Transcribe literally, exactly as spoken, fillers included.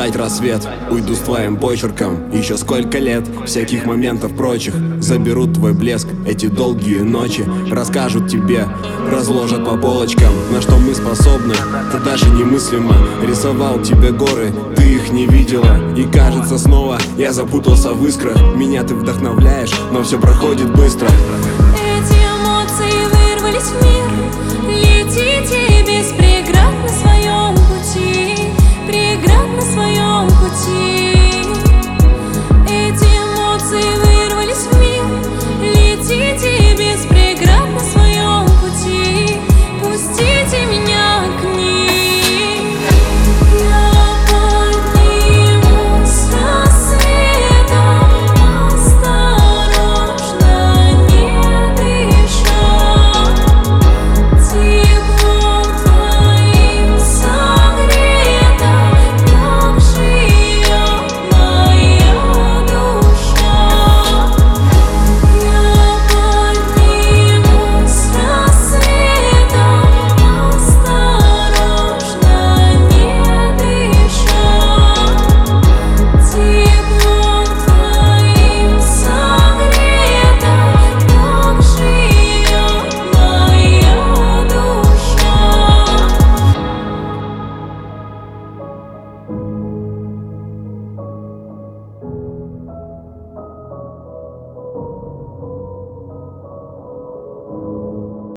ждать рассвет. Уйду с твоим почерком, еще сколько лет всяких моментов прочих заберут твой блеск. Эти долгие ночи расскажут тебе, разложат по полочкам, на что мы способны, это даже немыслимо. Рисовал тебе горы, ты их не видела, и кажется снова я запутался в искрах. Меня ты вдохновляешь, но все проходит быстро. Эти эмоции вырвались в мир.